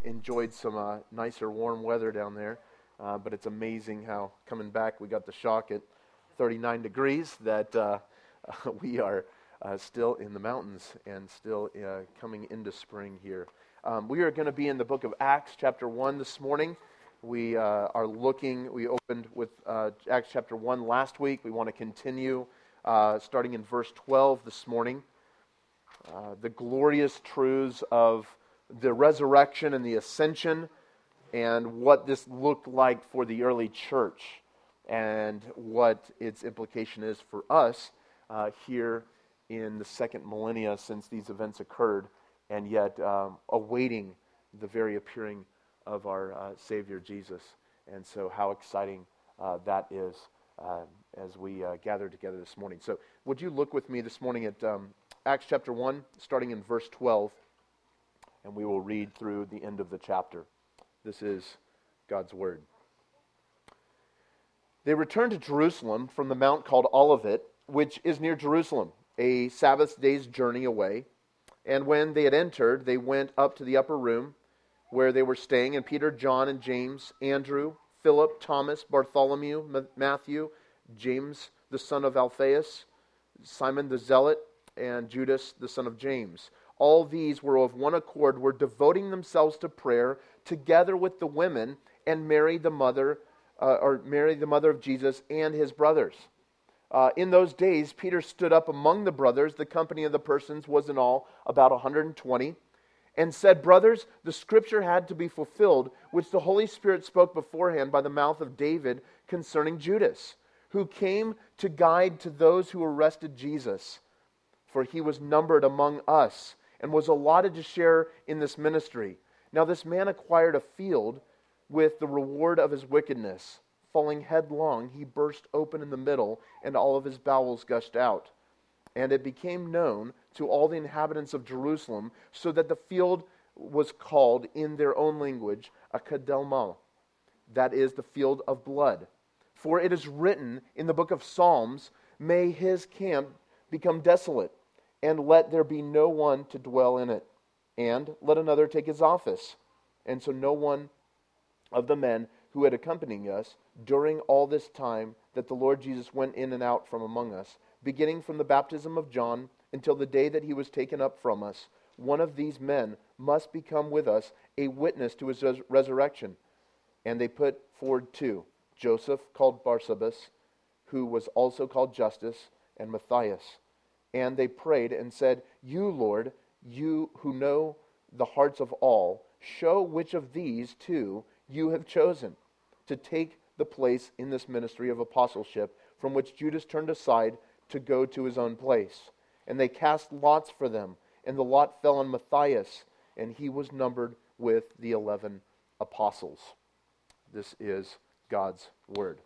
enjoyed some nicer warm weather down there, but it's amazing how coming back we got the shock at 39 degrees that we are still in the mountains and still coming into spring here. We are going to be in the book of Acts chapter 1 this morning. We opened with Acts chapter 1 last week. We want to continue starting in verse 12 this morning. The glorious truths of the resurrection and the ascension and what this looked like for the early church and what its implication is for us here in the second millennia since these events occurred, and yet awaiting the very appearing of our Savior Jesus. And so how exciting that is as we gather together this morning. So would you look with me this morning at Acts chapter 1, starting in verse 12, and we will read through the end of the chapter. This is God's Word. They returned to Jerusalem from the mount called Olivet, which is near Jerusalem, a Sabbath day's journey away. And when they had entered, they went up to the upper room where they were staying, and Peter, John, and James, Andrew, Philip, Thomas, Bartholomew, Matthew, James, the son of Alphaeus, Simon the Zealot, and Judas, the son of James. All these were of one accord, were devoting themselves to prayer together with the women, and Mary the mother of Jesus and his brothers. In those days, Peter stood up among the brothers. The company of the persons was in all about 120, and said, "Brothers, the scripture had to be fulfilled, which the Holy Spirit spoke beforehand by the mouth of David concerning Judas, who came to guide to those who arrested Jesus. For he was numbered among us, and was allotted to share in this ministry. Now this man acquired a field with the reward of his wickedness. Falling headlong, he burst open in the middle, and all of his bowels gushed out. And it became known to all the inhabitants of Jerusalem, so that the field was called in their own language Akeldama, that is, the field of blood. For it is written in the book of Psalms, may his camp become desolate, and let there be no one to dwell in it, and let another take his office. And so no one of the men who had accompanied us during all this time that the Lord Jesus went in and out from among us, beginning from the baptism of John until the day that he was taken up from us, one of these men must become with us a witness to his resurrection. And they put forward two, Joseph called Barsabas, who was also called Justus, and Matthias. And they prayed and said, you, Lord, you who know the hearts of all, show which of these two you have chosen to take the place in this ministry of apostleship from which Judas turned aside to go to his own place. And they cast lots for them, and the lot fell on Matthias, and he was numbered with the 11 apostles. This is God's Word.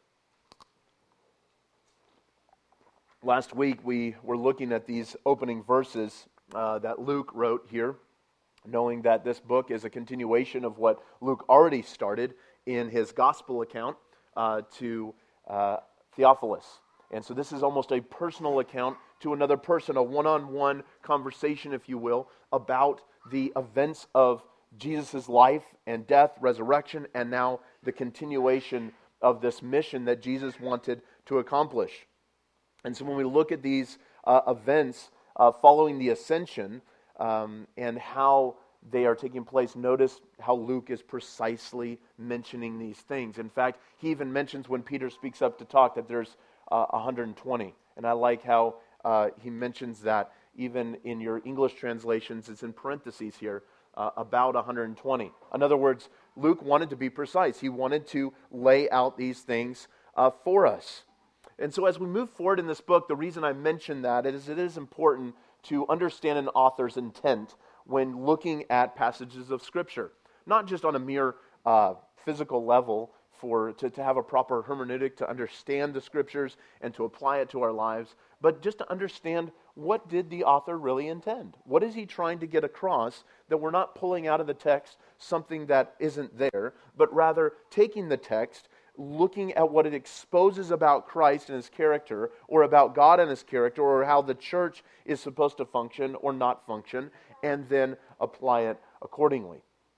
Last week we were looking at these opening verses that Luke wrote here, knowing that this book is a continuation of what Luke already started in his gospel account to Theophilus. And so this is almost a personal account to another person, a one-on-one conversation, if you will, about the events of Jesus' life and death, resurrection, and now the continuation of this mission that Jesus wanted to accomplish. And so when we look at these events following the ascension and how they are taking place, notice how Luke is precisely mentioning these things. In fact, he even mentions when Peter speaks up to talk that there's 120. And I like how he mentions that even in your English translations, it's in parentheses here, about 120. In other words, Luke wanted to be precise. He wanted to lay out these things for us. And so as we move forward in this book, the reason I mention that is it is important to understand an author's intent when looking at passages of Scripture. Not just on a mere physical level to have a proper hermeneutic to understand the Scriptures and to apply it to our lives, but just to understand what did the author really intend? What is he trying to get across, that we're not pulling out of the text something that isn't there, but rather taking the text, looking at what it exposes about Christ and his character, or about God and his character, or how the church is supposed to function or not function, and then apply it accordingly.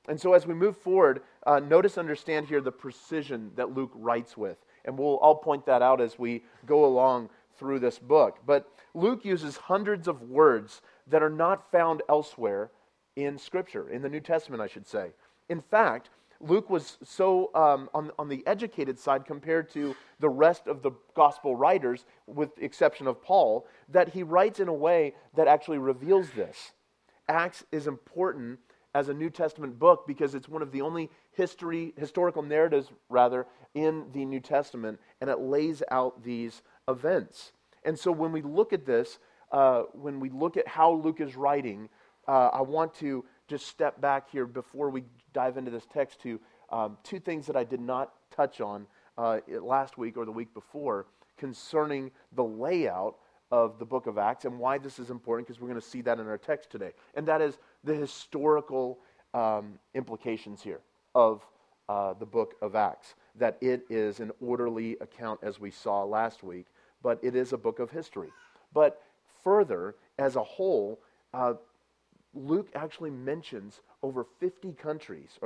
And so as we move forward, notice, understand here the precision that Luke writes with. And I'll point that out as we go along through this book. But Luke uses hundreds of words that are not found elsewhere in Scripture, in the New Testament, I should say. In fact, Luke was so on the educated side compared to the rest of the gospel writers, with the exception of Paul, that he writes in a way that actually reveals this. Acts is important as a New Testament book because it's one of the only historical narratives, in the New Testament, and it lays out these events. And so when we look at this, when we look at how Luke is writing, I want to just step back here before we dive into this text to two things that I did not touch on last week or the week before concerning the layout of the book of Acts and why this is important, because we're going to see that in our text today. And that is the historical implications here of the book of Acts. That it is an orderly account, as we saw last week, but it is a book of history. But further, as a whole, Luke actually mentions over 30 countries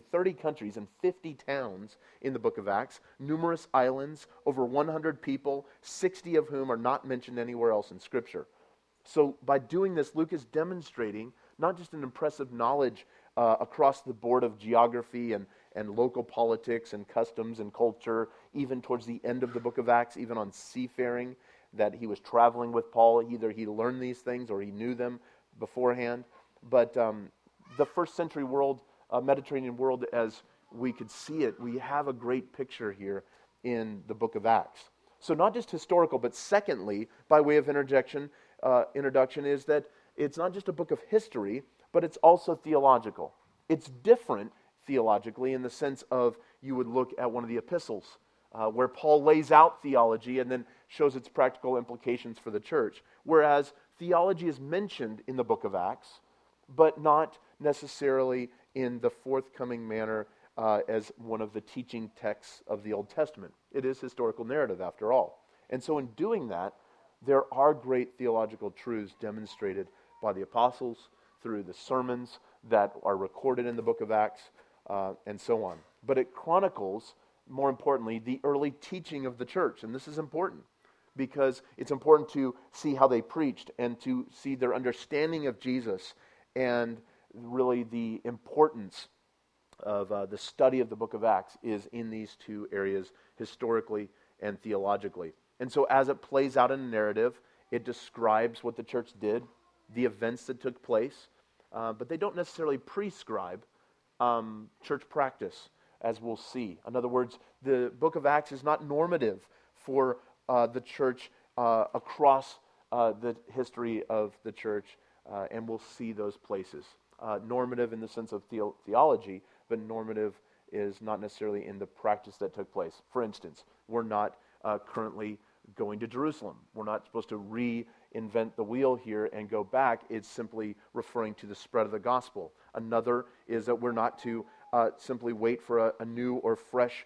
and 50 towns in the book of Acts, numerous islands, over 100 people, 60 of whom are not mentioned anywhere else in Scripture. So by doing this, Luke is demonstrating not just an impressive knowledge across the board of geography and local politics and customs and culture, even towards the end of the book of Acts, even on seafaring, that he was traveling with Paul. Either he learned these things or he knew them beforehand. But the first century world, Mediterranean world, as we could see it, we have a great picture here in the book of Acts. So not just historical, but secondly, by way of introduction, is that it's not just a book of history, but it's also theological. It's different theologically in the sense of you would look at one of the epistles, where Paul lays out theology and then shows its practical implications for the church. Whereas theology is mentioned in the book of Acts, but not necessarily in the forthcoming manner as one of the teaching texts of the Old Testament. It is historical narrative, after all. And so in doing that, there are great theological truths demonstrated by the apostles through the sermons that are recorded in the book of Acts, and so on. But it chronicles, more importantly, the early teaching of the church. And this is important because it's important to see how they preached and to see their understanding of Jesus, and really the importance of the study of the book of Acts is in these two areas, historically and theologically. And so as it plays out in a narrative, it describes what the church did, the events that took place, but they don't necessarily prescribe church practice, as we'll see. In other words, the book of Acts is not normative for the church across the history of the church, and we'll see those places. Normative in the sense of theology, but normative is not necessarily in the practice that took place. For instance, we're not currently going to Jerusalem. We're not supposed to reinvent the wheel here and go back. It's simply referring to the spread of the gospel. Another is that we're not to simply wait for a new or fresh,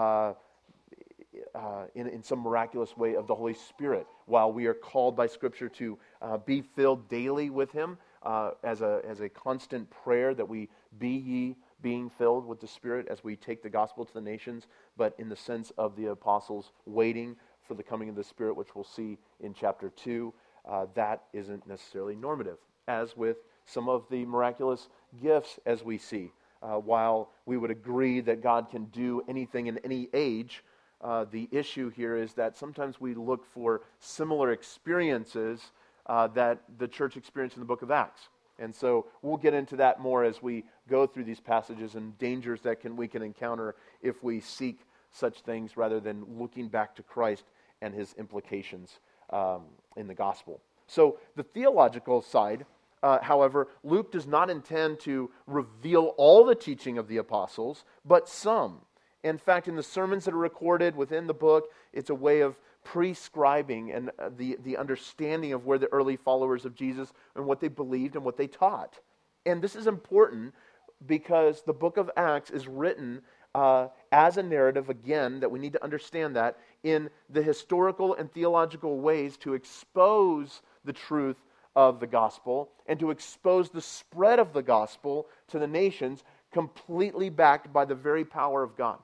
in some miraculous way, of the Holy Spirit. While we are called by Scripture to be filled daily with Him, as a constant prayer that we be ye being filled with the Spirit as we take the gospel to the nations, but in the sense of the apostles waiting for the coming of the Spirit, which we'll see in chapter 2, that isn't necessarily normative. As with some of the miraculous gifts, as we see, while we would agree that God can do anything in any age, the issue here is that sometimes we look for similar experiences that the church experienced in the book of Acts. And so we'll get into that more as we go through these passages and dangers that we can encounter if we seek such things rather than looking back to Christ and His implications in the gospel. So the theological side, however, Luke does not intend to reveal all the teaching of the apostles, but some. In fact, in the sermons that are recorded within the book, it's a way of prescribing and the understanding of where the early followers of Jesus and what they believed and what they taught. And this is important because the book of Acts is written as a narrative, again, that we need to understand that in the historical and theological ways to expose the truth of the gospel and to expose the spread of the gospel to the nations completely backed by the very power of God.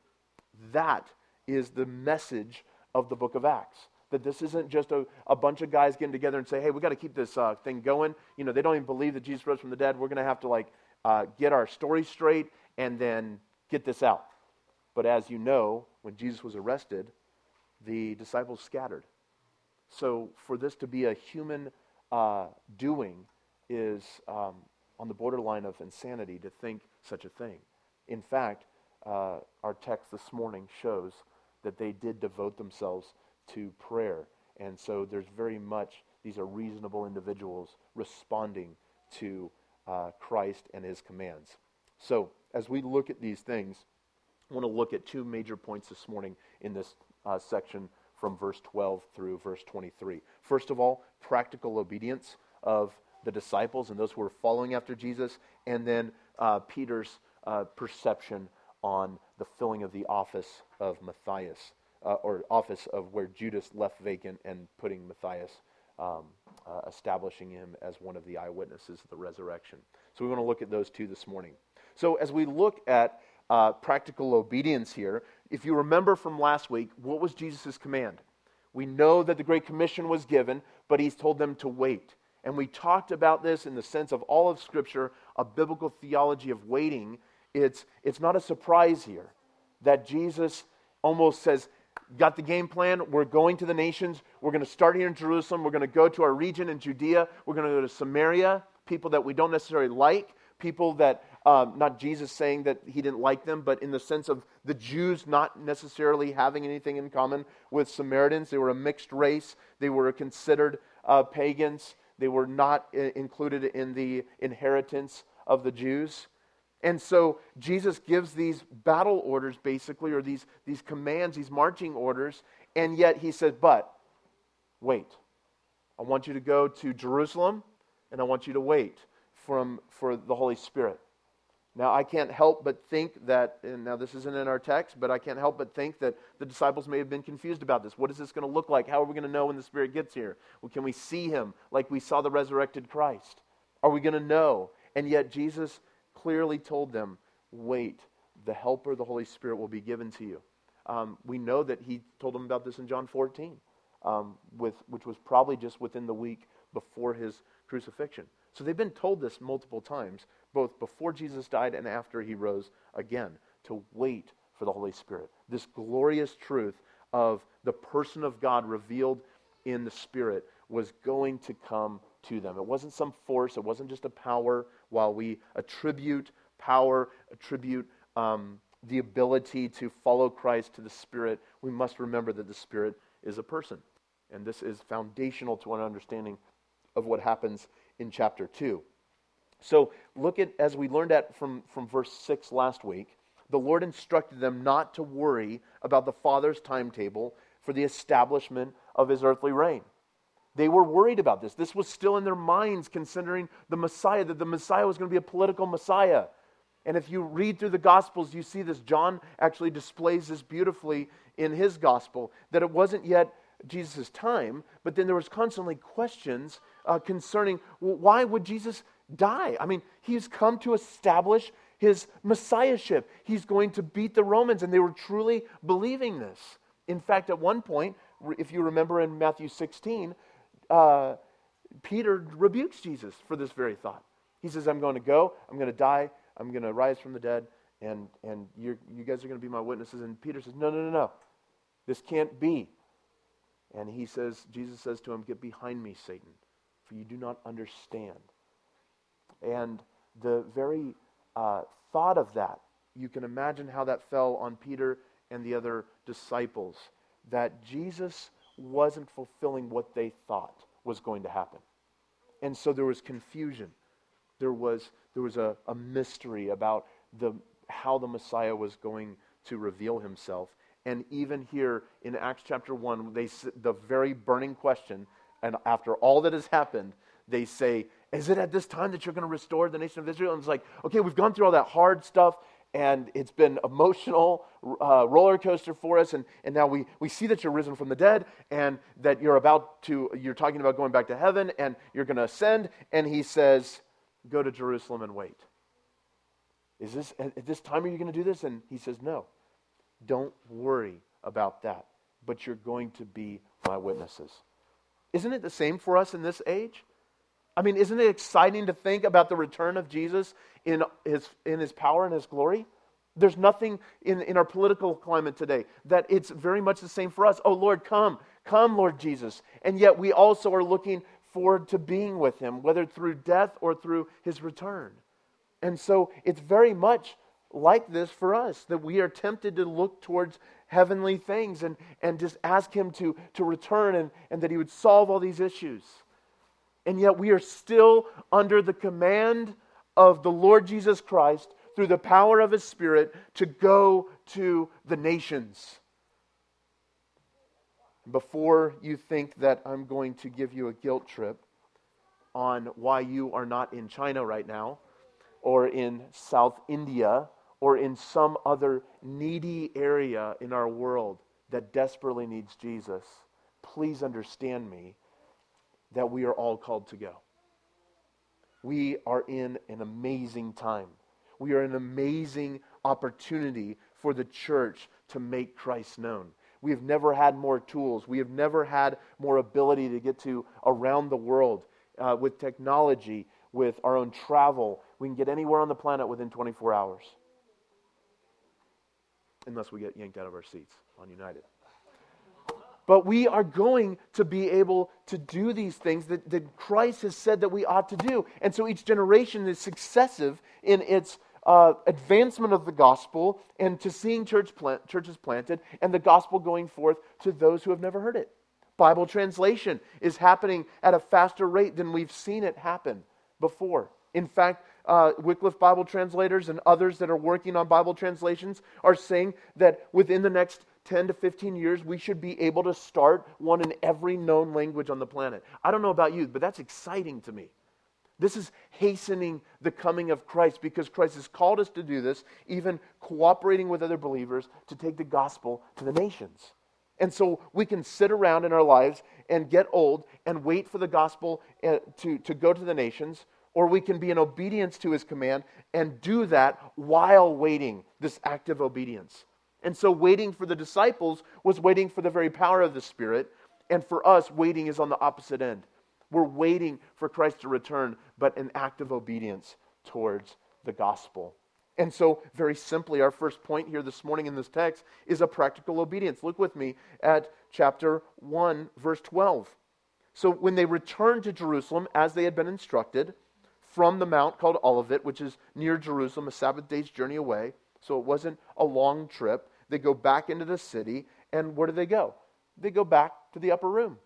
That is the message of the book of Acts. That this isn't just a bunch of guys getting together and say, hey, we got to keep this thing going. They don't even believe that Jesus rose from the dead. We're going to have to get our story straight and then get this out. But as you know, when Jesus was arrested, the disciples scattered. So for this to be a human doing is on the borderline of insanity to think such a thing. In fact, our text this morning shows that they did devote themselves to prayer. And so there's very much, these are reasonable individuals responding to Christ and his commands. So as we look at these things, I want to look at two major points this morning in this section from verse 12 through verse 23. First of all, practical obedience of the disciples and those who were following after Jesus, and then Peter's perception on the filling of the office of Matthias, or office of where Judas left vacant and putting Matthias, establishing him as one of the eyewitnesses of the resurrection. So we want to look at those two this morning. So as we look at practical obedience here, if you remember from last week, what was Jesus' command? We know that the Great Commission was given, but he's told them to wait. And we talked about this in the sense of all of Scripture, a biblical theology of waiting. It's not a surprise here that Jesus almost says, got the game plan, we're going to the nations, we're going to start here in Jerusalem, we're going to go to our region in Judea, we're going to go to Samaria, people that we don't necessarily like, people that, not Jesus saying that he didn't like them, but in the sense of the Jews not necessarily having anything in common with Samaritans. They were a mixed race, they were considered pagans, they were not included in the inheritance of the Jews. And so Jesus gives these battle orders basically, or these commands, these marching orders, and yet he says, but wait. I want you to go to Jerusalem, and I want you to wait for the Holy Spirit. Now, I can't help but think that, and now this isn't in our text, but I can't help but think that the disciples may have been confused about this. What is this going to look like? How are we going to know when the Spirit gets here? Well, can we see him like we saw the resurrected Christ? Are we going to know? And yet Jesus clearly told them, wait, the Helper, the Holy Spirit, will be given to you. We know that he told them about this in John 14, which was probably just within the week before his crucifixion. So they've been told this multiple times, both before Jesus died and after he rose again, to wait for the Holy Spirit. This glorious truth of the person of God revealed in the Spirit was going to come to them. It wasn't some force, it wasn't just a power. While we attribute power, the ability to follow Christ to the Spirit, we must remember that the Spirit is a person. And this is foundational to an understanding of what happens in chapter 2. So look at, as we learned at from verse 6 last week, the Lord instructed them not to worry about the Father's timetable for the establishment of his earthly reign. They were worried about this. This was still in their minds, considering the Messiah, that the Messiah was going to be a political Messiah. And if you read through the Gospels, you see this. John actually displays this beautifully in his Gospel, that it wasn't yet Jesus' time, but then there was constantly questions concerning, well, why would Jesus die? I mean, he's come to establish his messiahship. He's going to beat the Romans, and they were truly believing this. In fact, at one point, if you remember in Matthew 16, Peter rebukes Jesus for this very thought. He says, I'm going to go, I'm going to die, I'm going to rise from the dead, and you guys are going to be my witnesses. And Peter says, no, this can't be. And Jesus says to him, get behind me, Satan, for you do not understand. And the very thought of that, you can imagine how that fell on Peter and the other disciples, that Jesus wasn't fulfilling what they thought was going to happen. And so there was confusion. There was a mystery about how the Messiah was going to reveal himself. And even here in Acts chapter 1, the very burning question, and after all that has happened, they say, is it at this time that you're going to restore the nation of Israel? And it's like, okay, we've gone through all that hard stuff, and it's been emotional roller coaster for us, and now we see that you're risen from the dead, and that you're talking about going back to heaven, and you're going to ascend, and he says, go to Jerusalem and wait. Is this, at this time, are you going to do this? And he says, no, don't worry about that, but you're going to be my witnesses. Isn't it the same for us in this age? I mean, isn't it exciting to think about the return of Jesus in his power and his glory? There's nothing in our political climate today that it's very much the same for us. Oh, Lord, come, Lord Jesus. And yet we also are looking forward to being with him, whether through death or through his return. And so it's very much like this for us, that we are tempted to look towards heavenly things and just ask him to return and that he would solve all these issues. And yet we are still under the command of the Lord Jesus Christ through the power of his Spirit to go to the nations. Before you think that I'm going to give you a guilt trip on why you are not in China right now, or in South India, or in some other needy area in our world that desperately needs Jesus, please understand me that we are all called to go. We are in an amazing time. We are an amazing opportunity for the church to make Christ known. We have never had more tools. We have never had more ability to get to around the world with technology, with our own travel. We can get anywhere on the planet within 24 hours. Unless we get yanked out of our seats on United. But we are going to be able to do these things that Christ has said that we ought to do. And so each generation is successive in its advancement of the gospel and to seeing churches planted and the gospel going forth to those who have never heard it. Bible translation is happening at a faster rate than we've seen it happen before. In fact, Wycliffe Bible translators and others that are working on Bible translations are saying that within the next 10 to 15 years, we should be able to start one in every known language on the planet. I don't know about you, but that's exciting to me. This is hastening the coming of Christ because Christ has called us to do this, even cooperating with other believers to take the gospel to the nations. And so we can sit around in our lives and get old and wait for the gospel to go to the nations, or we can be in obedience to his command and do that while waiting, this active obedience. And so waiting for the disciples was waiting for the very power of the Spirit, and for us, waiting is on the opposite end. We're waiting for Christ to return, but an active obedience towards the gospel. And so, very simply, our first point here this morning in this text is a practical obedience. Look with me at chapter 1, verse 12. So when they returned to Jerusalem, as they had been instructed, from the mount called Olivet, which is near Jerusalem, a Sabbath day's journey away, so it wasn't a long trip, they go back into the city, and where do they go? They go back to the upper room.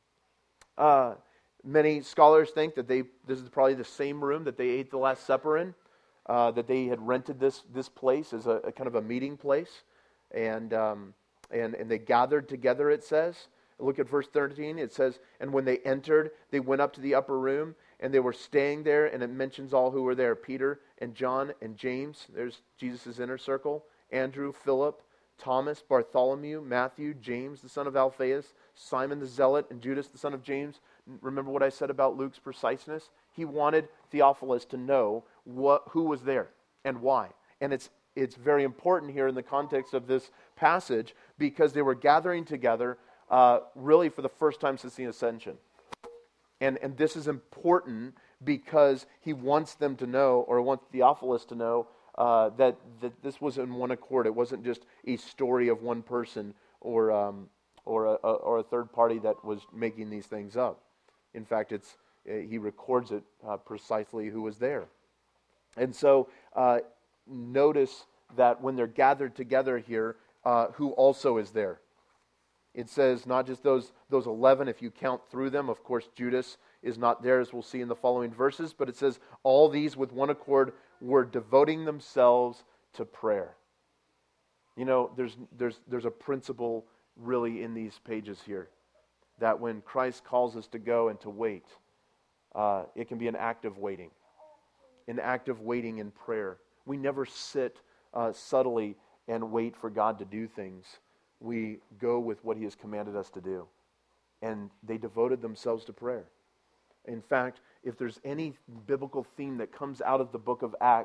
Many scholars think that this is probably the same room that they ate the Last Supper in, that they had rented this place as a kind of a meeting place, and they gathered together, it says. Look at verse 13, it says, and when they entered, they went up to the upper room, and they were staying there, and it mentions all who were there, Peter and John and James, there's Jesus' inner circle, Andrew, Philip, Thomas, Bartholomew, Matthew, James, the son of Alphaeus, Simon the Zealot, and Judas, the son of James. Remember what I said about Luke's preciseness? He wanted Theophilus to know who was there and why. And it's very important here in the context of this passage because they were gathering together really for the first time since the ascension. And this is important because he wants them to know, or wants Theophilus to know, that this was in one accord. It wasn't just a story of one person or a third party that was making these things up. In fact, he records it precisely who was there. And so notice that when they're gathered together here, who also is there. It says not just those 11, if you count through them. Of course, Judas is not there, as we'll see in the following verses. But it says all these with one accord were devoting themselves to prayer. You know, there's a principle really in these pages here, that when Christ calls us to go and to wait, it can be an act of waiting. An act of waiting in prayer. We never sit subtly and wait for God to do things. We go with what he has commanded us to do. And they devoted themselves to prayer. In fact, if there's any biblical theme that comes out of the book of Acts,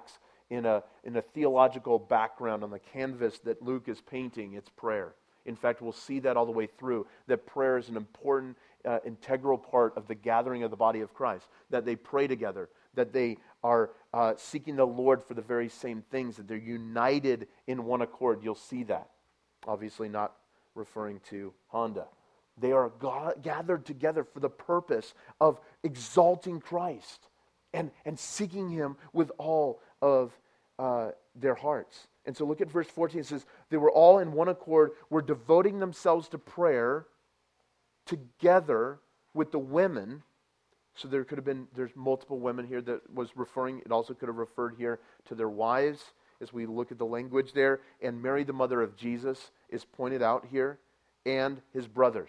in a theological background on the canvas that Luke is painting, it's prayer. In fact, we'll see that all the way through, that prayer is an important, integral part of the gathering of the body of Christ, that they pray together, that they are seeking the Lord for the very same things, that they're united in one accord. You'll see that. Obviously not referring to Honda. They are gathered together for the purpose of exalting Christ and seeking Him with all of their hearts. And so look at verse 14. It says, they were all in one accord, were devoting themselves to prayer together with the women. So there's multiple women here that was referring. It also could have referred here to their wives as we look at the language there. And Mary, the mother of Jesus, is pointed out here, and his brothers.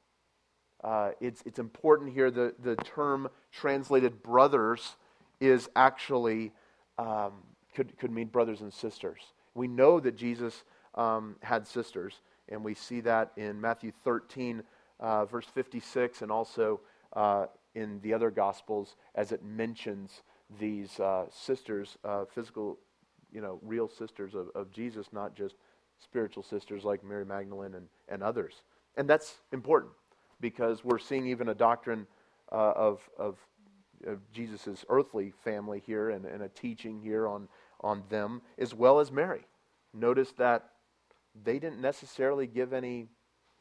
It's important here, the term translated brothers is actually, could mean brothers and sisters. We know that Jesus had sisters, and we see that in Matthew 13, verse 56, and also in the other Gospels as it mentions these sisters, physical, real sisters of Jesus, not just spiritual sisters like Mary Magdalene and others. And that's important because we're seeing even a doctrine of Jesus' earthly family here and a teaching here on them as well as Mary. Notice that they didn't necessarily give any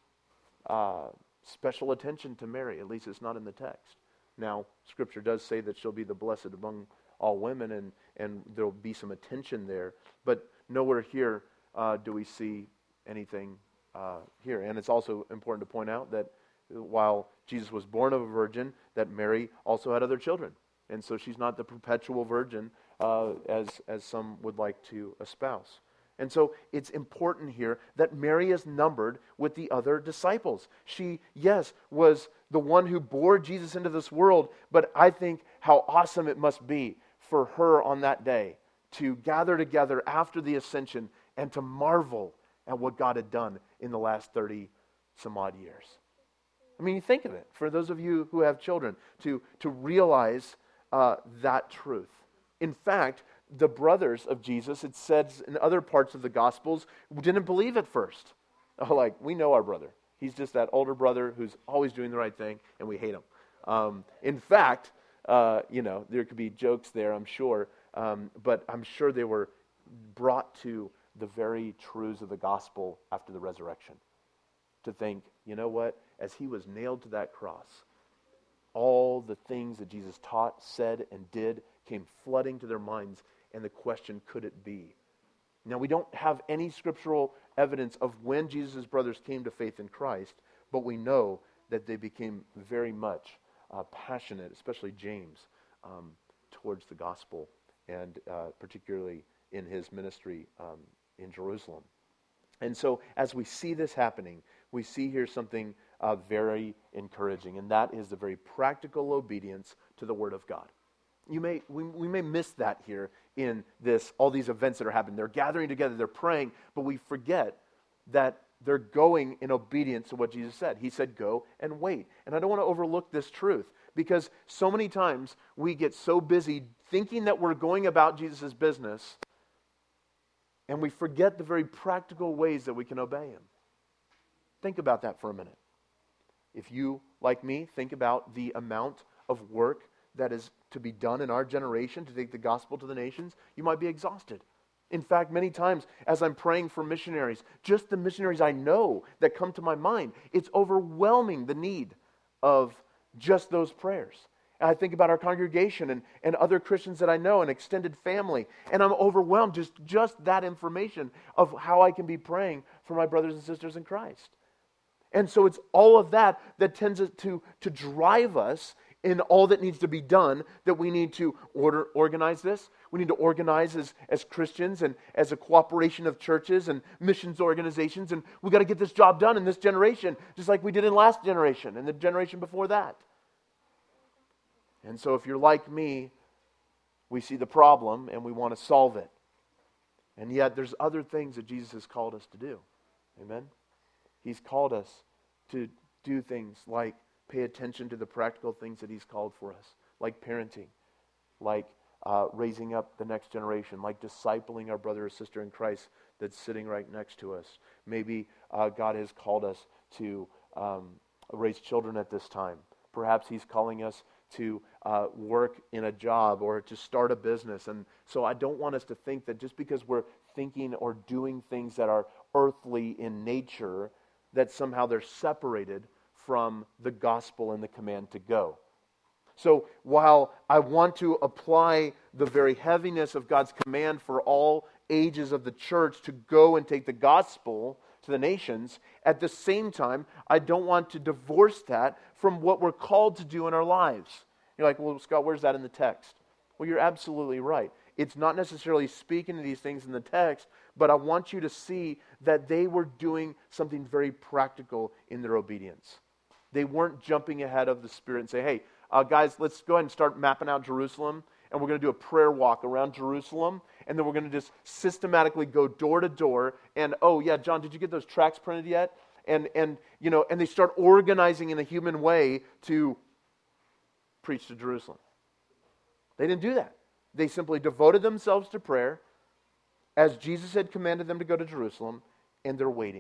special attention to Mary, at least it's not in the text. Now, Scripture does say that she'll be the blessed among all women, and there'll be some attention there, but nowhere here do we see anything here. And it's also important to point out that while Jesus was born of a virgin, that Mary also had other children. And so she's not the perpetual virgin as some would like to espouse. And so it's important here that Mary is numbered with the other disciples. She, yes, was the one who bore Jesus into this world, but I think how awesome it must be for her on that day to gather together after the ascension and to marvel at what God had done in the last 30 some odd years. I mean, you think of it, for those of you who have children, to realize that truth. In fact, the brothers of Jesus, it says in other parts of the Gospels, didn't believe at first. Like, we know our brother. He's just that older brother who's always doing the right thing, and we hate him. In fact, there could be jokes there, I'm sure, but I'm sure they were brought to the very truths of the gospel after the resurrection. To think, you know what? As he was nailed to that cross, all the things that Jesus taught, said, and did came flooding to their minds, and the question, could it be? Now, we don't have any scriptural evidence of when Jesus' brothers came to faith in Christ, but we know that they became very much passionate, especially James, towards the gospel, and particularly in his ministry in Jerusalem. And so, as we see this happening, we see here something very encouraging, and that is the very practical obedience to the Word of God. We may miss that here in all these events that are happening. They're gathering together, they're praying, but we forget that they're going in obedience to what Jesus said. He said, go and wait. And I don't want to overlook this truth, because so many times we get so busy thinking that we're going about Jesus' business, and we forget the very practical ways that we can obey Him. Think about that for a minute. If you, like me, think about the amount of work that is to be done in our generation to take the gospel to the nations, you might be exhausted. In fact, many times as I'm praying for missionaries, just the missionaries I know that come to my mind, it's overwhelming the need of just those prayers. And I think about our congregation and other Christians that I know and extended family, and I'm overwhelmed just that information of how I can be praying for my brothers and sisters in Christ. And so it's all of that tends to drive us in all that needs to be done, that we need to organize this. We need to organize as Christians and as a cooperation of churches and missions organizations, and we've got to get this job done in this generation, just like we did in last generation and the generation before that. And so if you're like me, we see the problem and we want to solve it. And yet there's other things that Jesus has called us to do. Amen? He's called us to do things like pay attention to the practical things that He's called for us, like parenting, like raising up the next generation, like discipling our brother or sister in Christ that's sitting right next to us. Maybe God has called us to raise children at this time. Perhaps He's calling us to work in a job or to start a business. And so I don't want us to think that just because we're thinking or doing things that are earthly in nature, that somehow they're separated from the gospel and the command to go. So while I want to apply the very heaviness of God's command for all ages of the church to go and take the gospel to the nations, at the same time, I don't want to divorce that from what we're called to do in our lives. You're like, well, Scott, where's that in the text? Well, you're absolutely right. It's not necessarily speaking to these things in the text, but I want you to see that they were doing something very practical in their obedience. They weren't jumping ahead of the Spirit and say, hey, guys, let's go ahead and start mapping out Jerusalem, and we're going to do a prayer walk around Jerusalem, and then we're going to just systematically go door to door, and oh yeah, John, did you get those tracts printed yet? And they start organizing in a human way to preach to Jerusalem. They didn't do that. They simply devoted themselves to prayer as Jesus had commanded them to go to Jerusalem, and they're waiting.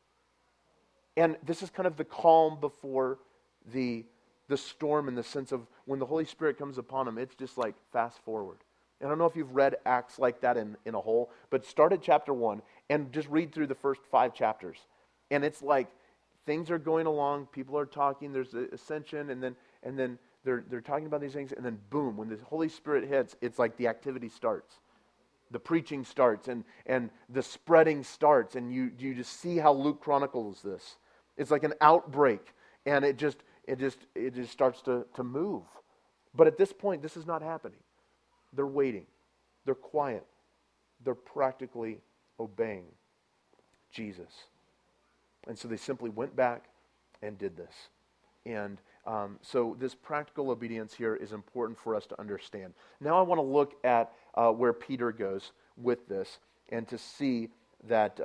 And this is kind of the calm before the storm, in the sense of when the Holy Spirit comes upon them, it's just like fast forward. And I don't know if you've read Acts like that in a whole, but start at chapter 1 and just read through the first 5 chapters. And it's like things are going along, people are talking, there's the ascension, and then they're talking about these things, and then boom, when the Holy Spirit hits, it's like the activity starts. The preaching starts, and the spreading starts, and you just see how Luke chronicles this. It's like an outbreak, and it just starts to move. But at this point, this is not happening. They're waiting. They're quiet. They're practically obeying Jesus. And so they simply went back and did this. And so this practical obedience here is important for us to understand. Now I want to look at where Peter goes with this, and to see that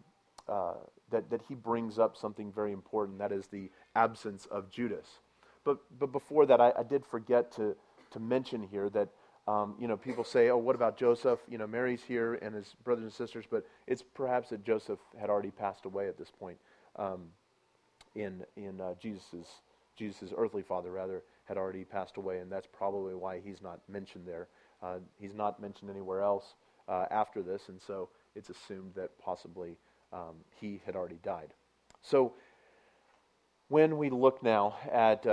that he brings up something very important, that is the absence of Judas. But before that, I did forget to mention here that people say, oh, what about Joseph? Mary's here and his brothers and sisters, but it's perhaps that Joseph had already passed away at this point. In Jesus' earthly father, rather, had already passed away, and that's probably why he's not mentioned there. He's not mentioned anywhere else after this, and so it's assumed that possibly he had already died. So when we look now at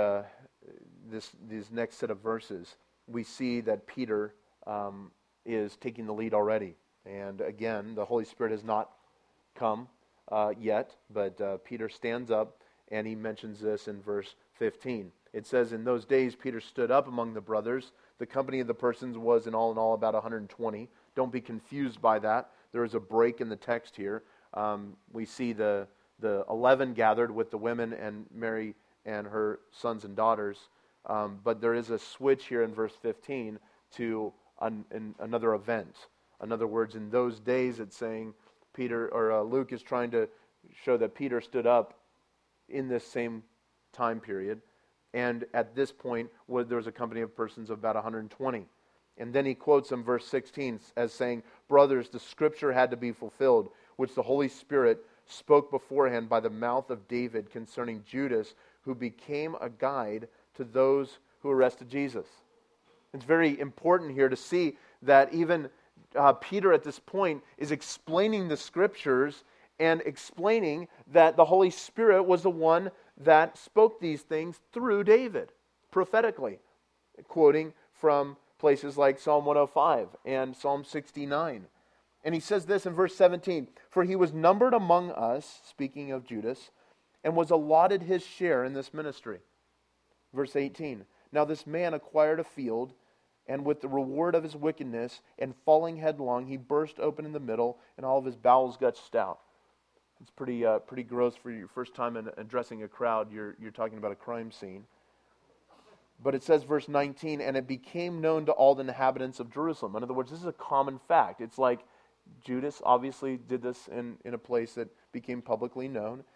these next set of verses, we see that Peter is taking the lead already. And again, the Holy Spirit has not come yet, but Peter stands up, and he mentions this in verse 15. It says, in those days Peter stood up among the brothers. The company of the persons was in all about 120. Don't be confused by that. There is a break in the text here. We see the 11 gathered with the women and Mary and her sons and daughters. But there is a switch here in verse 15 to another event. In other words, in those days, it's saying Luke is trying to show that Peter stood up in this same time period. And at this point, there was a company of persons of about 120. And then he quotes in verse 16 as saying, brothers, the scripture had to be fulfilled, which the Holy Spirit spoke beforehand by the mouth of David concerning Judas, who became a guide to those who arrested Jesus. It's very important here to see that even Peter at this point is explaining the scriptures and explaining that the Holy Spirit was the one that spoke these things through David, prophetically, quoting from places like Psalm 105 and Psalm 69. And he says this in verse 17, for he was numbered among us, speaking of Judas, and was allotted his share in this ministry. Verse 18, now this man acquired a field, and with the reward of his wickedness, and falling headlong, he burst open in the middle, and all of his bowels gushed out. It's pretty gross for your first time in addressing a crowd. You're talking about a crime scene. But it says, verse 19, and it became known to all the inhabitants of Jerusalem. In other words, this is a common fact. It's like Judas obviously did this in a place that became publicly known.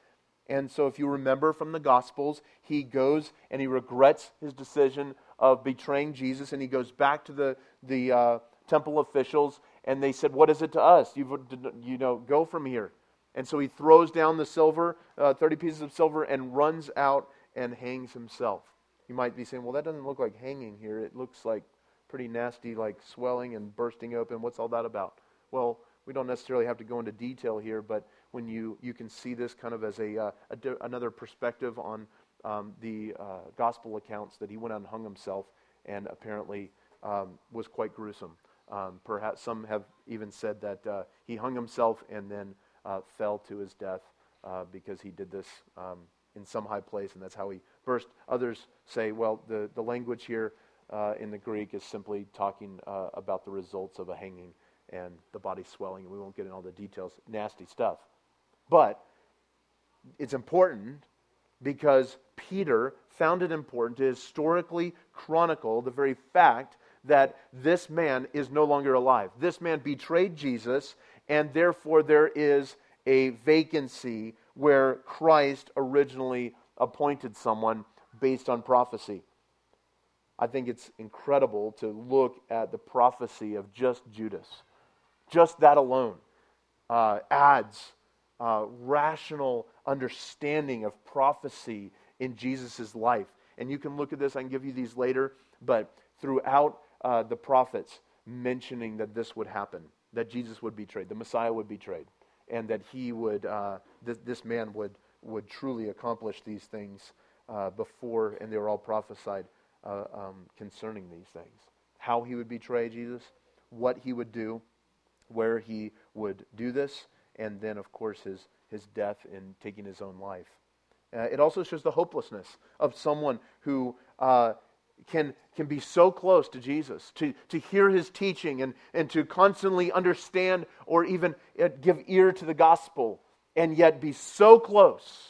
And so if you remember from the Gospels, he goes and he regrets his decision of betraying Jesus, and he goes back to the temple officials, and they said, "What is it to us? Go from here." And so he throws down the silver, 30 pieces of silver, and runs out and hangs himself. You might be saying, well, that doesn't look like hanging here. It looks like pretty nasty, like swelling and bursting open. What's all that about? Well, we don't necessarily have to go into detail here, but when you can see this kind of as another perspective on the gospel accounts, that he went out and hung himself, and apparently was quite gruesome. Perhaps some have even said that he hung himself and then fell to his death because he did this in some high place, and that's how he burst. Others say, well, the language here in the Greek is simply talking about the results of a hanging and the body swelling. We won't get into all the details, nasty stuff. But it's important because Peter found it important to historically chronicle the very fact that this man is no longer alive. This man betrayed Jesus, and therefore there is a vacancy where Christ originally appointed someone based on prophecy. I think it's incredible to look at the prophecy of just Judas. Just that alone adds rational understanding of prophecy in Jesus' life. And you can look at this, I can give you these later, but throughout the prophets mentioning that this would happen, that Jesus would be betrayed, the Messiah would be betrayed, and that he would, this man would truly accomplish these things before, and they were all prophesied concerning these things. How he would betray Jesus, what he would do, where he would do this, and then, of course, his death in taking his own life. It also shows the hopelessness of someone who can be so close to Jesus, to hear his teaching and to constantly understand or even give ear to the gospel, and yet be so close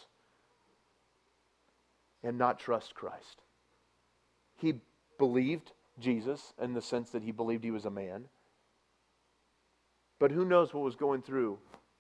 and not trust Christ. He believed Jesus in the sense that he believed he was a man, but who knows what was going through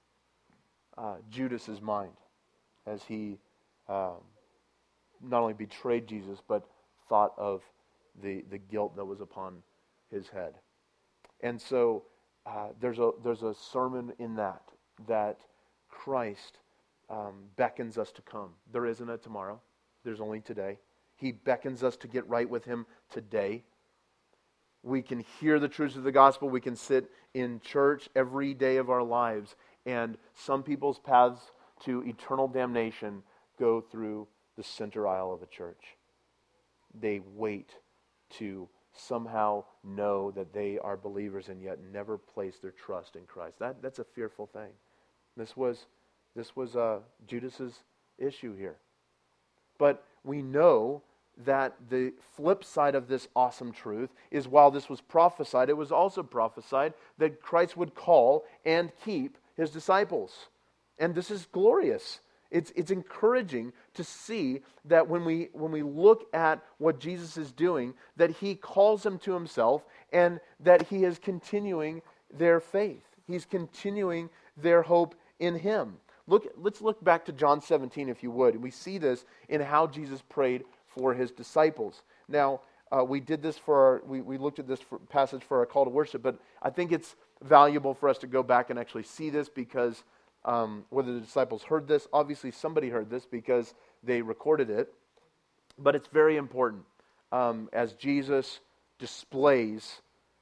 Judas's mind as he not only betrayed Jesus, but thought of the guilt that was upon his head. And so there's a sermon in that Christ beckons us to come. There isn't a tomorrow. There's only today. He beckons us to get right with him today. We can hear the truths of the gospel. We can sit in church every day of our lives. And some people's paths to eternal damnation go through the center aisle of a church. They wait to somehow know that they are believers and yet never place their trust in Christ. That's a fearful thing. This was Judas's issue here. But we know that the flip side of this awesome truth is, while this was prophesied, it was also prophesied that Christ would call and keep his disciples. And this is glorious. It's encouraging to see that when we look at what Jesus is doing, that he calls them to himself and that he is continuing their faith. He's continuing their hope in him. Let's look back to John 17, if you would. We see this in how Jesus prayed for his disciples. Now, we did this we looked at this passage for our call to worship, but I think it's valuable for us to go back and actually see this, because whether the disciples heard this, obviously somebody heard this because they recorded it, but it's very important as Jesus displays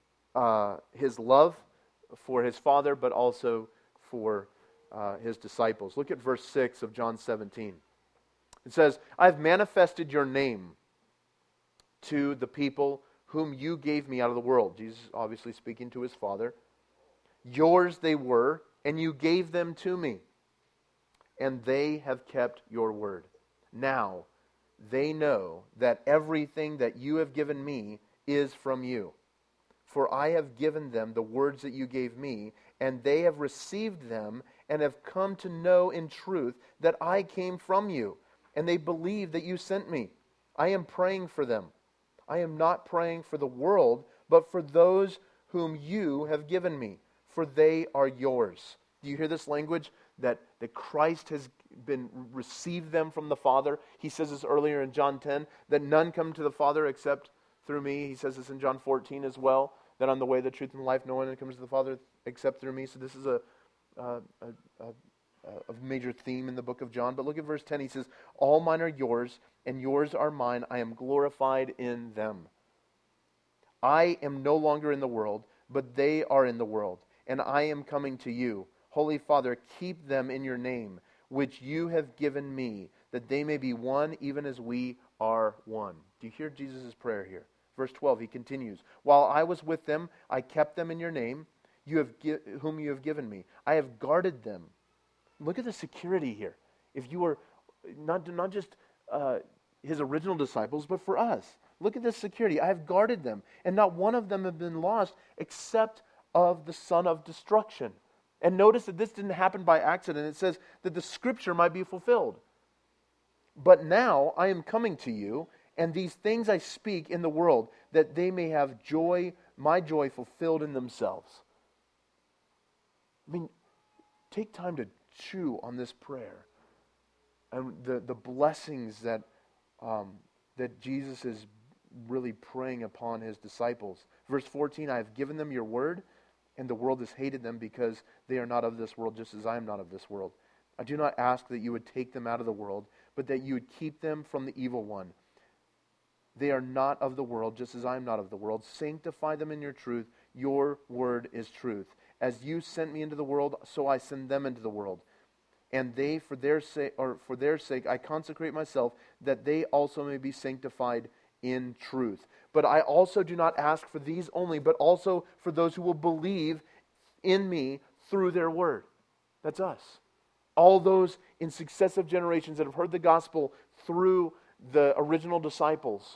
his love for his Father, but also for his disciples. Look at verse 6 of John 17. It says, "I've manifested your name to the people whom you gave me out of the world." Jesus obviously speaking to his Father. "Yours they were, and you gave them to me, and they have kept your word. Now they know that everything that you have given me is from you. For I have given them the words that you gave me, and they have received them and have come to know in truth that I came from you, and they believe that you sent me. I am praying for them. I am not praying for the world, but for those whom you have given me, for they are yours. Do you hear this language? That Christ has received them from the Father. He says this earlier in John 10, that none come to the Father except through me. He says this in John 14 as well, that I'm the way, the truth, and the life. No one comes to the Father except through me. So this is a major theme in the book of John. But look at verse 10. He says, all mine are yours, and yours are mine. I am glorified in them. I am no longer in the world, but they are in the world, and I am coming to you. Holy Father, keep them in your name, which you have given me, that they may be one, even as we are one. Do you hear Jesus' prayer here? Verse 12, he continues, while I was with them, I kept them in your name, whom you have given me. I have guarded them. Look at the security here. If you are not just his original disciples, but for us. Look at this security. I have guarded them, and not one of them have been lost except of the son of destruction. And notice that this didn't happen by accident. It says that the scripture might be fulfilled. But now I am coming to you, and these things I speak in the world, that they may have joy, my joy fulfilled in themselves. I mean, take time to chew on this prayer and the blessings that Jesus is really praying upon his disciples. Verse 14, I have given them your word, and the world has hated them because they are not of this world, just as I am not of this world. I do not ask that you would take them out of the world, but that you would keep them from the evil one. They are not of the world, just as I am not of the world. Sanctify them in your truth. Your word is truth. As you sent me into the world, so I send them into the world. And they, for their sake, I consecrate myself, that they also may be sanctified in truth. But I also do not ask for these only, but also for those who will believe in me through their word. That's us. All those in successive generations that have heard the gospel through the original disciples.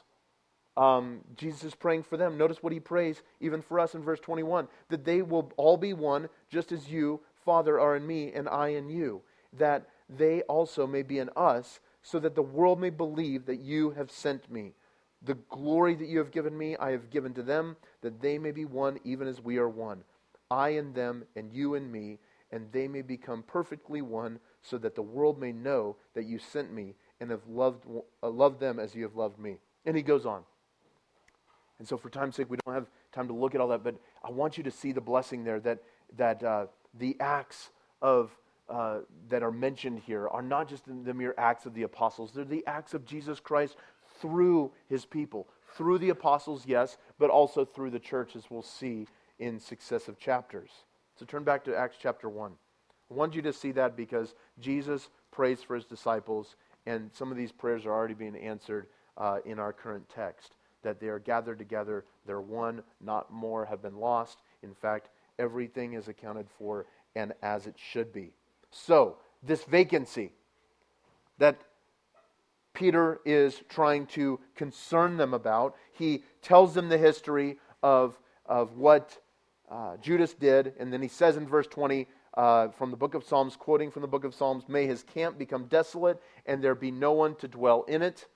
Jesus is praying for them. Notice what he prays even for us in verse 21. That they will all be one, just as you, Father, are in me, and I in you. That they also may be in us, so that the world may believe that you have sent me. The glory that you have given me, I have given to them, that they may be one even as we are one. I in them, and you in me, and they may become perfectly one, so that the world may know that you sent me and have loved them as you have loved me. And he goes on. And so for time's sake, we don't have time to look at all that, but I want you to see the blessing there, that the acts of that are mentioned here are not just the mere acts of the apostles. They're the acts of Jesus Christ through his people. Through the apostles, yes, but also through the church, as we'll see in successive chapters. So turn back to Acts chapter 1. I want you to see that because Jesus prays for his disciples, and some of these prayers are already being answered in our current text. That they are gathered together, they're one, not more have been lost. In fact, everything is accounted for and as it should be. So, this vacancy that Peter is trying to concern them about, he tells them the history of what Judas did, and then he says in verse 20 from the book of Psalms, quoting from the book of Psalms, may his camp become desolate and there be no one to dwell in it,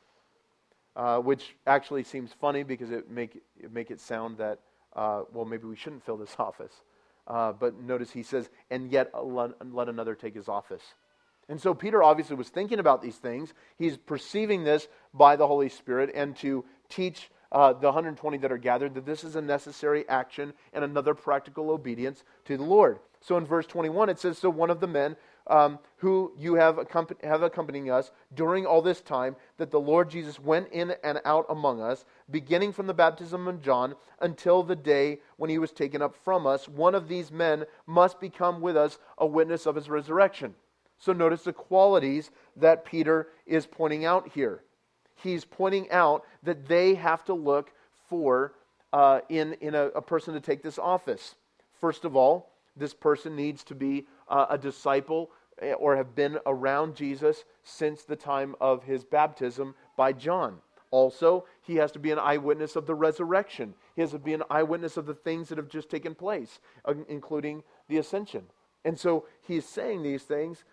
which actually seems funny because it make it sound that, well, maybe we shouldn't fill this office. But notice he says, and yet let another take his office. And so Peter obviously was thinking about these things. He's perceiving this by the Holy Spirit, and to teach the 120 that are gathered that this is a necessary action and another practical obedience to the Lord. So in verse 21 it says, so one of the men who you have accompanying us during all this time that the Lord Jesus went in and out among us, beginning from the baptism of John until the day when he was taken up from us, one of these men must become with us a witness of his resurrection. So notice the qualities that Peter is pointing out here. He's pointing out that they have to look for in a person to take this office. First of all, this person needs to be a disciple or have been around Jesus since the time of his baptism by John. Also, he has to be an eyewitness of the resurrection. He has to be an eyewitness of the things that have just taken place, including the ascension. And so he's saying these things,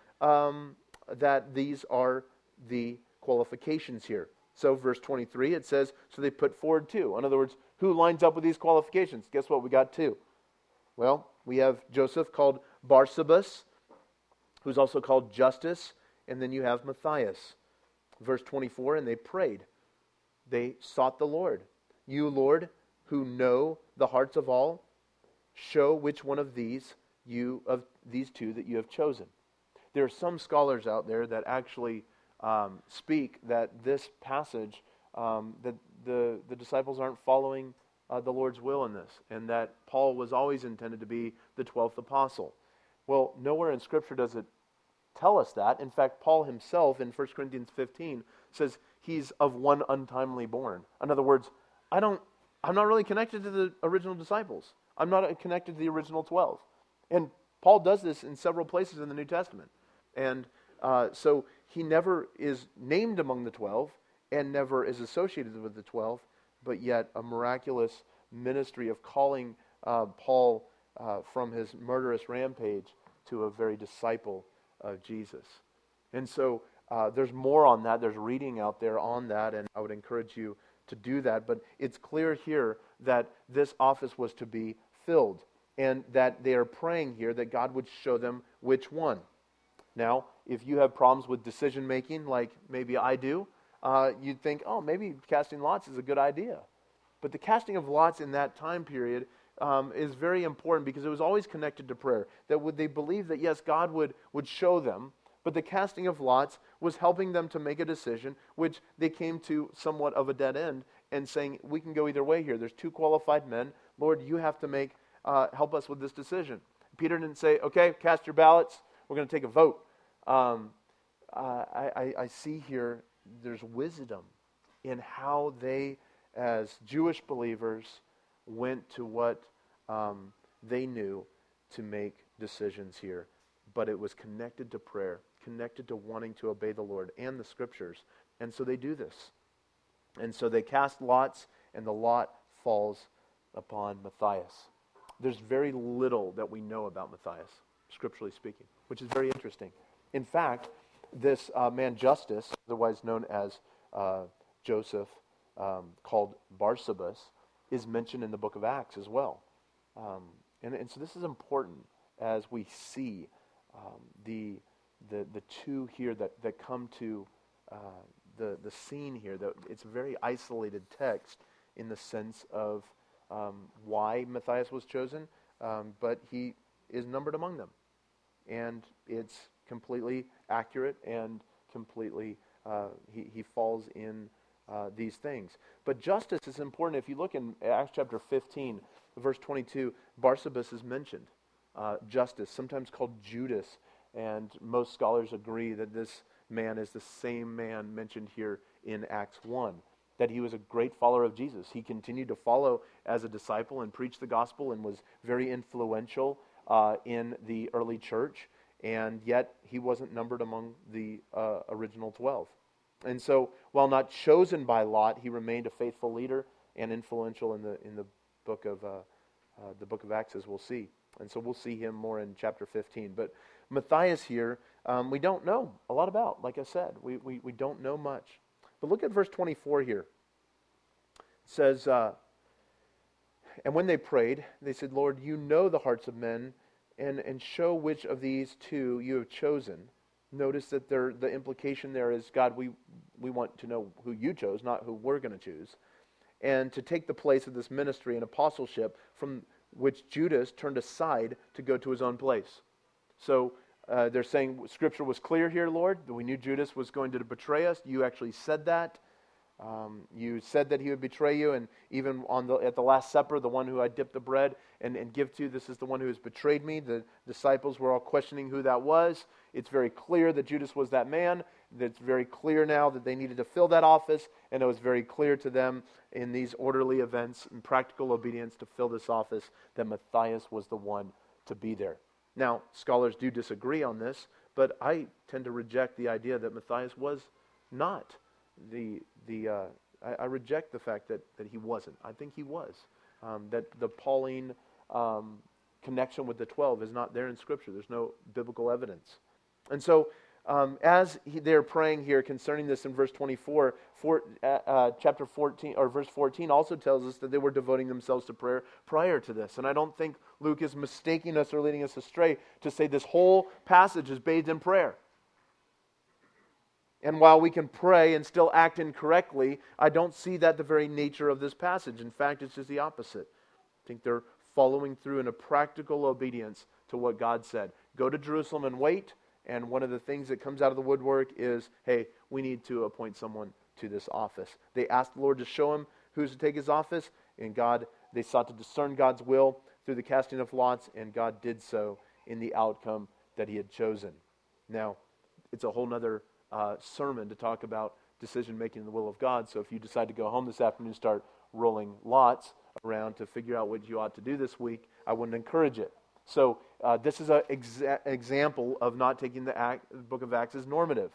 that these are the qualifications here. So verse 23, it says, so they put forward two. In other words, who lines up with these qualifications? Guess what? We got two. Well, we have Joseph called Barsabas, who's also called Justus, and then you have Matthias. Verse 24, and they prayed. They sought the Lord. You, Lord, who know the hearts of all, show which one of these two that you have chosen. There are some scholars out there that actually speak that this passage, that the disciples aren't following the Lord's will in this, and that Paul was always intended to be the 12th apostle. Well, nowhere in Scripture does it tell us that. In fact, Paul himself in 1 Corinthians 15 says he's of one untimely born. In other words, I'm not really connected to the original disciples. I'm not connected to the original 12. And Paul does this in several places in the New Testament. And so he never is named among the 12 and never is associated with the 12, but yet a miraculous ministry of calling Paul from his murderous rampage to a very disciple of Jesus. And so there's more on that. There's reading out there on that, and I would encourage you to do that. But it's clear here that this office was to be filled, and that they are praying here that God would show them which one. Now, if you have problems with decision making, like maybe I do, you'd think, oh, maybe casting lots is a good idea. But the casting of lots in that time period is very important because it was always connected to prayer. That would they believe that, yes, God would show them, but the casting of lots was helping them to make a decision, which they came to somewhat of a dead end and saying, we can go either way here. There's two qualified men. Lord, you have to help us with this decision. Peter didn't say, okay, cast your ballots. We're going to take a vote. I see here there's wisdom in how they, as Jewish believers, went to what they knew to make decisions here. But it was connected to prayer, connected to wanting to obey the Lord and the Scriptures. And so they do this. And so they cast lots, and the lot falls upon Matthias. There's very little that we know about Matthias, scripturally speaking, which is very interesting. In fact, this man Justus, otherwise known as Joseph, called Barsabas, is mentioned in the book of Acts as well. And so this is important as we see the two here that come to the scene here. That it's a very isolated text in the sense of why Matthias was chosen, but he is numbered among them. And it's completely accurate and completely, he falls in these things. But Justus is important. If you look in Acts chapter 15, verse 22, Barsabas is mentioned. Justus, sometimes called Judas, and most scholars agree that this man is the same man mentioned here in Acts 1, that he was a great follower of Jesus. He continued to follow as a disciple and preach the gospel and was very influential in the early church, and yet he wasn't numbered among the original 12. And so, while not chosen by Lot, he remained a faithful leader and influential in the book of Acts, as we'll see. And so we'll see him more in chapter 15. But Matthias here, we don't know a lot about. Like I said, we don't know much. But look at verse 24 here. It says, and when they prayed, they said, Lord, you know the hearts of men, and show which of these two you have chosen. Notice that the implication there is, God, we want to know who you chose, not who we're going to choose. And to take the place of this ministry and apostleship from which Judas turned aside to go to his own place. So they're saying Scripture was clear here, Lord. We knew Judas was going to betray us. You actually said that. You said that he would betray you, and even at the Last Supper, the one who I dipped the bread and give to, this is the one who has betrayed me. The disciples were all questioning who that was. It's very clear that Judas was that man. It's very clear now that they needed to fill that office, and it was very clear to them in these orderly events and practical obedience to fill this office that Matthias was the one to be there. Now, scholars do disagree on this, but I tend to reject the idea that Matthias was not I reject the fact that he wasn't. I think he was. That the Pauline connection with the 12 is not there in Scripture. There's no biblical evidence. And so They're praying here concerning this in verse 24, chapter 14, or verse 14 also tells us that they were devoting themselves to prayer prior to this. And I don't think Luke is mistaking us or leading us astray to say this whole passage is bathed in prayer. And while we can pray and still act incorrectly, I don't see that the very nature of this passage. In fact, it's just the opposite. I think they're following through in a practical obedience to what God said. Go to Jerusalem and wait. And one of the things that comes out of the woodwork is, hey, we need to appoint someone to this office. They asked the Lord to show him who's to take his office, and they sought to discern God's will through the casting of lots, and God did so in the outcome that he had chosen. Now, it's a whole other sermon to talk about decision-making in the will of God, so if you decide to go home this afternoon and start rolling lots around to figure out what you ought to do this week, I wouldn't encourage it. So this is an example of not taking the book of Acts as normative.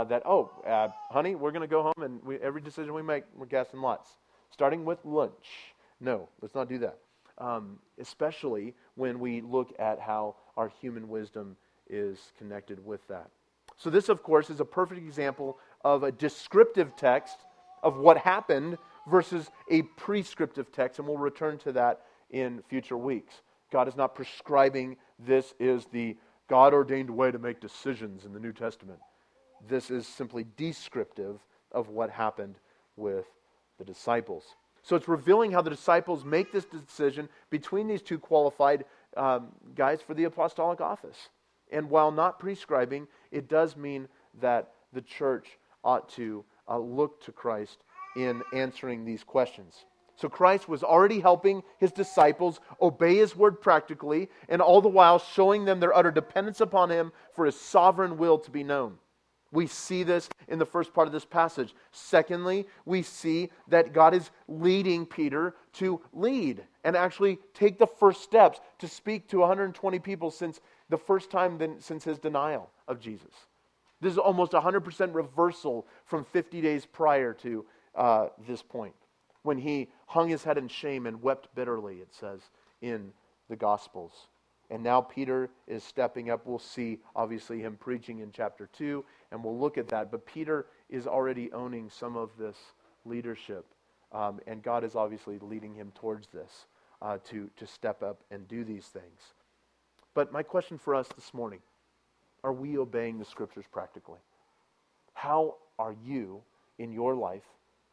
Honey, we're going to go home and every decision we make, we're casting lots. Starting with lunch. No, let's not do that. Especially when we look at how our human wisdom is connected with that. So this, of course, is a perfect example of a descriptive text of what happened versus a prescriptive text, and we'll return to that in future weeks. God is not prescribing this is the God-ordained way to make decisions in the New Testament. This is simply descriptive of what happened with the disciples. So it's revealing how the disciples make this decision between these two qualified guys for the apostolic office. And while not prescribing, it does mean that the church ought to look to Christ in answering these questions. So Christ was already helping his disciples obey his word practically, and all the while showing them their utter dependence upon him for his sovereign will to be known. We see this in the first part of this passage. Secondly, we see that God is leading Peter to lead and actually take the first steps to speak to 120 people since the first time since his denial of Jesus. This is almost 100% reversal from 50 days prior to this point, when he hung his head in shame and wept bitterly, it says in the Gospels. And now Peter is stepping up. We'll see, obviously, him preaching in chapter 2, and we'll look at that. But Peter is already owning some of this leadership, and God is obviously leading him towards this, to step up and do these things. But my question for us this morning, are we obeying the Scriptures practically? How are you, in your life,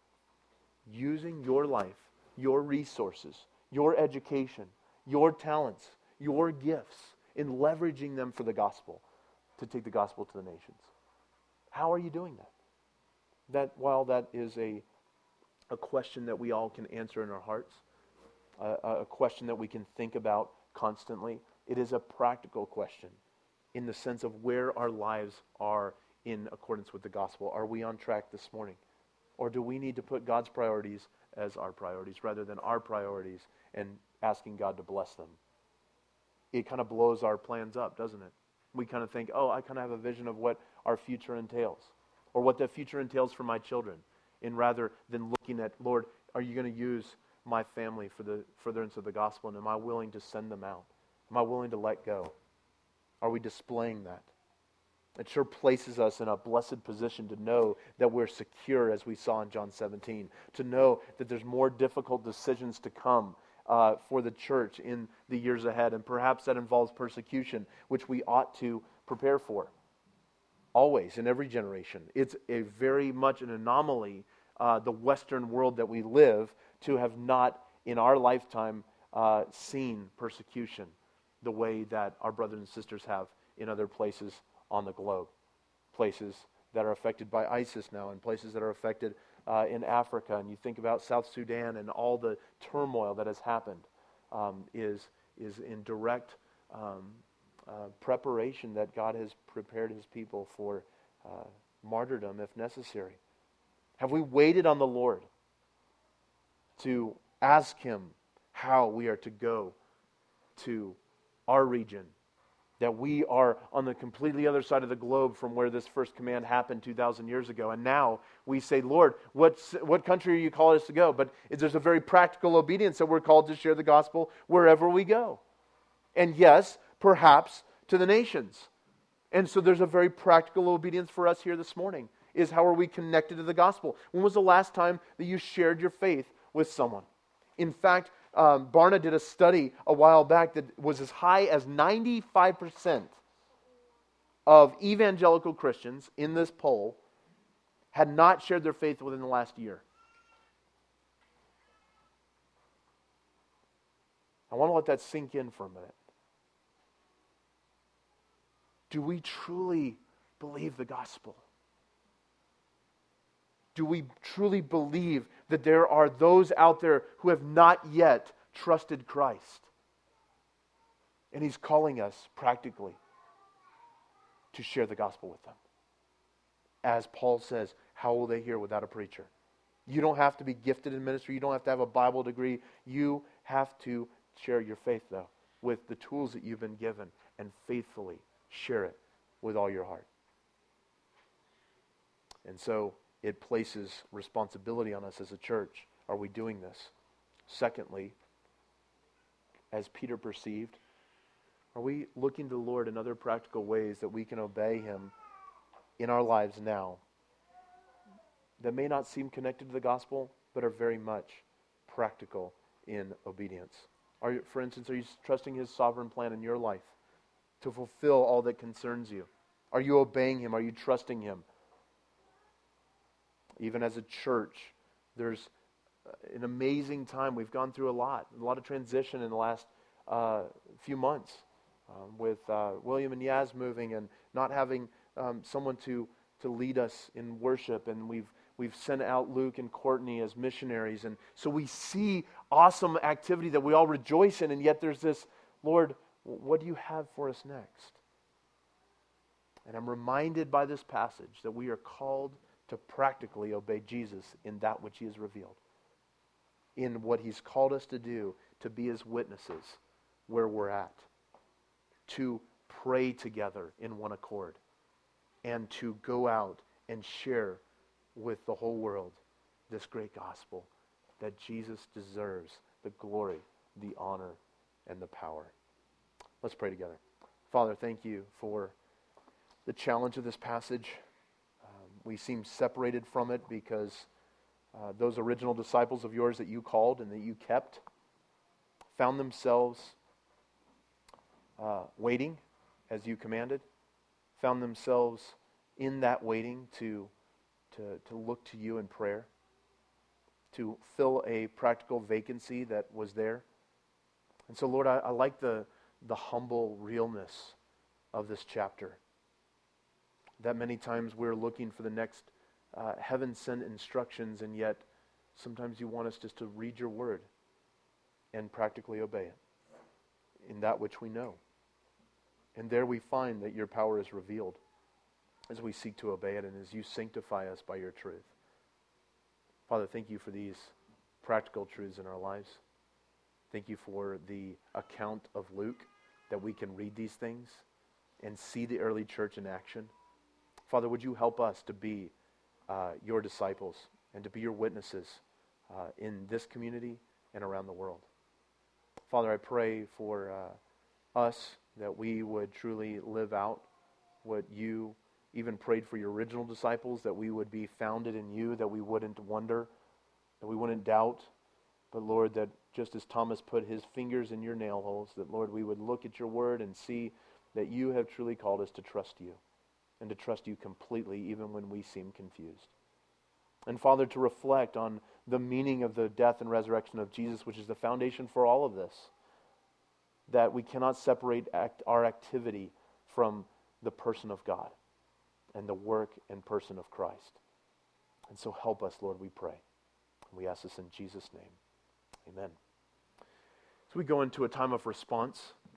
using your life, your resources, your education, your talents, your gifts, in leveraging them for the gospel, to take the gospel to the nations? How are you doing that? While that is a question that we all can answer in our hearts, a question that we can think about constantly, it is a practical question in the sense of where our lives are in accordance with the gospel. Are we on track this morning? Or do we need to put God's priorities as our priorities rather than our priorities and asking God to bless them? It kind of blows our plans up, doesn't it? We kind of think, I kind of have a vision of what our future entails, or what the future entails for my children, and rather than looking at, Lord, are you going to use my family for the furtherance of the gospel, and am I willing to send them out? Am I willing to let go? Are we displaying that? It sure places us in a blessed position to know that we're secure, as we saw in John 17, to know that there's more difficult decisions to come for the church in the years ahead, and perhaps that involves persecution, which we ought to prepare for. Always, in every generation. It's a very much an anomaly, the Western world that we live, to have not, in our lifetime, seen persecution the way that our brothers and sisters have in other places on the globe. Places that are affected by ISIS now, and places that are affected in Africa. And you think about South Sudan and all the turmoil that has happened is in direct preparation that God has prepared his people for martyrdom if necessary. Have we waited on the Lord to ask him how we are to go to our region, that we are on the completely other side of the globe from where this first command happened 2,000 years ago? And now we say, Lord, what country are you calling us to go? But there's a very practical obedience that we're called to share the gospel wherever we go. And yes, perhaps to the nations. And so there's a very practical obedience for us here this morning, is how are we connected to the gospel? When was the last time that you shared your faith with someone? In fact, Barna did a study a while back that was as high as 95% of evangelical Christians in this poll had not shared their faith within the last year. I want to let that sink in for a minute. Do we truly believe the gospel? Do we truly believe that there are those out there who have not yet trusted Christ? And He's calling us practically to share the gospel with them. As Paul says, how will they hear without a preacher? You don't have to be gifted in ministry. You don't have to have a Bible degree. You have to share your faith, though, with the tools that you've been given, and faithfully share it with all your heart. And so it places responsibility on us as a church. Are we doing this? Secondly, as Peter perceived, are we looking to the Lord in other practical ways that we can obey Him in our lives now that may not seem connected to the gospel, but are very much practical in obedience? For instance, are you trusting His sovereign plan in your life to fulfill all that concerns you? Are you obeying Him? Are you trusting Him? Even as a church, there's an amazing time. We've gone through a lot of transition in the last few months with William and Yaz moving and not having someone to lead us in worship, and we've sent out Luke and Courtney as missionaries, and so we see awesome activity that we all rejoice in, and yet there's this, Lord, what do you have for us next? And I'm reminded by this passage that we are called to practically obey Jesus in that which He has revealed, in what He's called us to do, to be His witnesses where we're at, to pray together in one accord, and to go out and share with the whole world this great gospel that Jesus deserves the glory, the honor, and the power. Let's pray together. Father, thank You for the challenge of this passage. We seem separated from it because those original disciples of Yours that You called and that You kept found themselves waiting as You commanded, found themselves in that waiting to look to You in prayer, to fill a practical vacancy that was there. And so, Lord, I like the humble realness of this chapter. That many times we're looking for the next heaven-sent instructions, and yet sometimes You want us just to read Your word and practically obey it in that which we know. And there we find that Your power is revealed as we seek to obey it and as You sanctify us by Your truth. Father, thank You for these practical truths in our lives. Thank You for the account of Luke, that we can read these things and see the early church in action. Father, would You help us to be Your disciples and to be Your witnesses in this community and around the world. Father, I pray for us that we would truly live out what You even prayed for Your original disciples, that we would be founded in You, that we wouldn't wonder, that we wouldn't doubt, but Lord, that just as Thomas put his fingers in Your nail holes, that Lord, we would look at Your word and see that You have truly called us to trust You, and to trust You completely even when we seem confused. And Father, to reflect on the meaning of the death and resurrection of Jesus, which is the foundation for all of this, that we cannot separate our activity from the person of God and the work and person of Christ. And so help us, Lord, we pray. We ask this in Jesus' name. Amen. So we go into a time of response.